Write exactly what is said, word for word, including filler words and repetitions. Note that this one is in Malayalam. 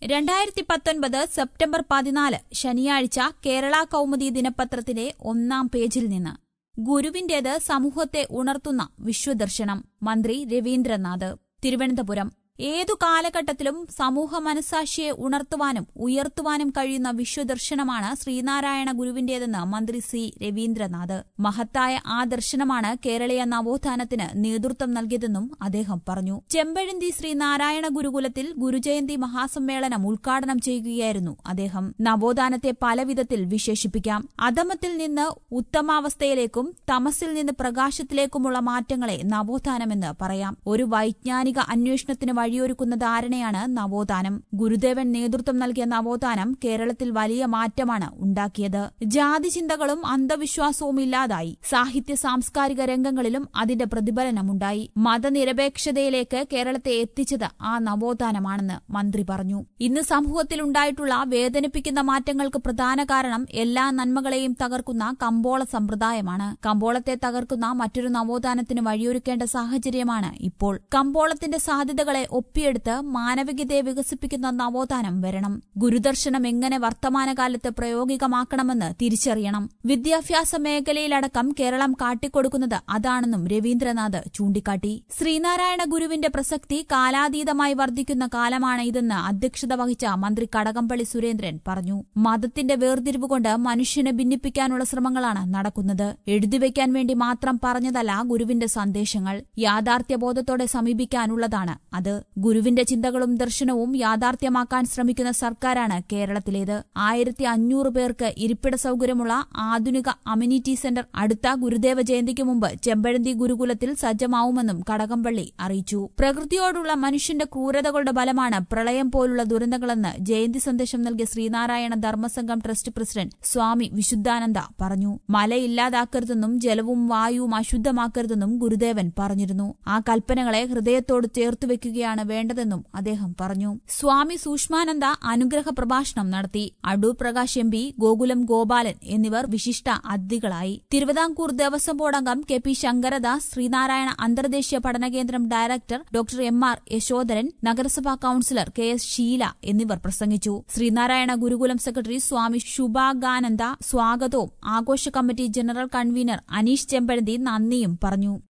രണ്ടായിരത്തി പത്തൊൻപത് സെപ്റ്റംബർ പതിനാല് ശനിയാഴ്ച കേരള കൗമുദി ദിനപത്രത്തിന്റെ ഒന്നാം പേജിൽ നിന്ന് ഗുരുവിന്റേത് സമൂഹത്തെ ഉണർത്തുന്ന വിശ്വദർശനം മന്ത്രി രവീന്ദ്രനാഥ്. തിരുവനന്തപുരം. ഏതു കാലഘട്ടത്തിലും സമൂഹ മനസാക്ഷിയെ ഉണർത്തുവാനും ഉയർത്തുവാനും കഴിയുന്ന വിശ്വദർശനമാണ് ശ്രീനാരായണ ഗുരുവിന്റേതെന്ന് മന്ത്രി സി രവീന്ദ്രനാഥ്. മഹത്തായ ആ ദർശനമാണ് കേരളീയ നവോത്ഥാനത്തിന് നേതൃത്വം നൽകിയതെന്നും അദ്ദേഹം പറഞ്ഞു. ചെമ്പഴന്തി ശ്രീനാരായണ ഗുരുകുലത്തിൽ ഗുരുജയന്തി മഹാസമ്മേളനം ഉദ്ഘാടനം ചെയ്യുകയായിരുന്നു അദ്ദേഹം. നവോത്ഥാനത്തെ പലവിധത്തിൽ വിശേഷിപ്പിക്കാം. അധമത്തിൽ നിന്ന് ഉത്തമാവസ്ഥയിലേക്കും തമസിൽ നിന്ന് പ്രകാശത്തിലേക്കുമുള്ള മാറ്റങ്ങളെ നവോത്ഥാനമെന്ന് പറയാം. ഒരു വൈജ്ഞാനിക അന്വേഷണത്തിന് വഴിയൊരുക്കുന്ന ധാരണയാണ് നവോത്ഥാനം. ഗുരുദേവൻ നേതൃത്വം നൽകിയ നവോത്ഥാനം കേരളത്തിൽ വലിയ മാറ്റമാണ് ഉണ്ടാക്കിയത്. ജാതിചിന്തകളും അന്ധവിശ്വാസവും ഇല്ലാതായി. സാഹിത്യ സാംസ്കാരിക രംഗങ്ങളിലും അതിന്റെ പ്രതിഫലനമുണ്ടായി. മതനിരപേക്ഷതയിലേക്ക് കേരളത്തെ എത്തിച്ചത് ആ നവോത്ഥാനമാണെന്ന് മന്ത്രി പറഞ്ഞു. ഇന്ന് സമൂഹത്തിലുണ്ടായിട്ടുള്ള വേദനിപ്പിക്കുന്ന മാറ്റങ്ങൾക്ക് പ്രധാന കാരണം എല്ലാ നന്മകളെയും തകർക്കുന്ന കമ്പോള സമ്പ്രദായമാണ്. കമ്പോളത്തെ തകർക്കുന്ന മറ്റൊരു നവോത്ഥാനത്തിന് വഴിയൊരുക്കേണ്ട സാഹചര്യമാണ് ഇപ്പോൾ. കമ്പോളത്തിന്റെ സാധ്യതകളെ ഒപ്പിയെടുത്ത് മാനവികതയെ വികസിപ്പിക്കുന്ന നവോത്ഥാനം വരണം. ഗുരുദർശനം എങ്ങനെ വർത്തമാനകാലത്ത് പ്രായോഗികമാക്കണമെന്ന് തിരിച്ചറിയണം. വിദ്യാഭ്യാസ മേഖലയിലടക്കം കേരളം കാട്ടിക്കൊടുക്കുന്നത് അതാണെന്നും രവീന്ദ്രനാഥ് ചൂണ്ടിക്കാട്ടി. ശ്രീനാരായണ ഗുരുവിന്റെ പ്രസക്തി കാലാതീതമായി വർദ്ധിക്കുന്ന കാലമാണ് ഇതെന്ന് അധ്യക്ഷത വഹിച്ച മന്ത്രി കടകംപള്ളി സുരേന്ദ്രൻ പറഞ്ഞു. മതത്തിന്റെ വേർതിരിവുകൊണ്ട് മനുഷ്യനെ ഭിന്നിപ്പിക്കാനുള്ള ശ്രമങ്ങളാണ് നടക്കുന്നത്. എഴുതിവെക്കാൻ വേണ്ടി മാത്രം പറഞ്ഞതല്ല ഗുരുവിന്റെ സന്ദേശങ്ങൾ. യാഥാർത്ഥ്യബോധത്തോടെ സമീപിക്കാനുള്ളതാണ് അത്. ഗുരുവിന്റെ ചിന്തകളും ദർശനവും യാഥാർത്ഥ്യമാക്കാൻ ശ്രമിക്കുന്ന സർക്കാരാണ് കേരളത്തിലേത്. ആയിരത്തി അഞ്ഞൂറ് പേർക്ക് ഇരിപ്പിട സൌകര്യമുള്ള ആധുനിക അമ്യൂണിറ്റി സെന്റർ അടുത്ത ഗുരുദേവ ജയന്തിക്ക് മുമ്പ് ചെമ്പഴന്തി ഗുരുകുലത്തിൽ സജ്ജമാവുമെന്നും കടകംപള്ളി അറിയിച്ചു. പ്രകൃതിയോടുള്ള മനുഷ്യന്റെ ക്രൂരതകളുടെ ഫലമാണ് പ്രളയം പോലുള്ള ദുരന്തങ്ങളെന്ന് ജയന്തി സന്ദേശം നൽകിയ ശ്രീനാരായണ ധർമ്മസംഘം ട്രസ്റ്റ് പ്രസിഡന്റ് സ്വാമി വിശുദ്ധാനന്ദ പറഞ്ഞു. മലയില്ലാതാക്കരുതെന്നും ജലവും വായുവും അശുദ്ധമാക്കരുതെന്നും ഗുരുദേവൻ പറഞ്ഞിരുന്നു. ആ കൽപ്പനകളെ ഹൃദയത്തോട് ചേർത്തുവെക്കുകയാണ് വേണ്ടതെന്നും അദ്ദേഹം പറഞ്ഞു. സ്വാമി സൂക്ഷ്മാനന്ദ അനുഗ്രഹ പ്രഭാഷണം നടത്തി. അടൂർ പ്രകാശ് എം പി, ഗോകുലം ഗോപാലൻ എന്നിവർ വിശിഷ്ട അതിഥികളായി. തിരുവിതാംകൂർ ദേവസ്വം ബോർഡ് അംഗം കെ പി ശങ്കരദാസ്, ശ്രീനാരായണ അന്തർദേശീയ പഠനകേന്ദ്രം director doctor M R Yashodharan, നഗരസഭാ കൌൺസിലർ കെ എസ് ഷീല എന്നിവർ പ്രസംഗിച്ചു. ശ്രീനാരായണ ഗുരുകുലം സെക്രട്ടറി സ്വാമി ശുഭാഗാനന്ദ സ്വാഗതവും ആഘോഷ committee general convener Aneesh Chempazhanthy നന്ദിയും പറഞ്ഞു.